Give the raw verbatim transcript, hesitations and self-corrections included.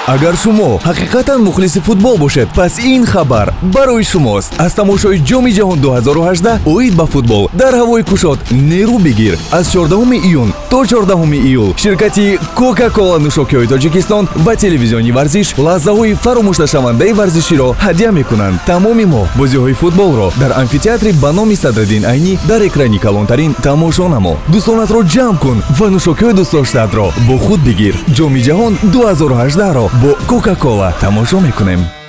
агар шумо ҳақиқатан мухлиси футбол бошед, пас ин хабар барои шумост. Аз тамошои ҷоми ҷаҳон ду ҳазору ҳаждаҳ оид ба футбол дар ҳавои кушод нерӯ бигир. Аз чордаҳуми июн то чордаҳуми июл ширкати Coca-Cola нӯшокиҳои Тоҷикистон ва телевизиони варзиш лаҳзаҳои фаромӯшнашавандаи варзиширо ҳадия мекунанд. Тамоми мо бозиҳои футболро дар амфитеатри ба номи Садреддин Айнӣ дар экрани калонтарин тамошо намо. дӯстонатро ҷамъ кун ва нӯшокиҳои дӯстдоштаатро бо худ бигир. ҷоми ҷаҳон ду ҳазору ҳаждаҳро бо Coca-Cola тамошо мекунем.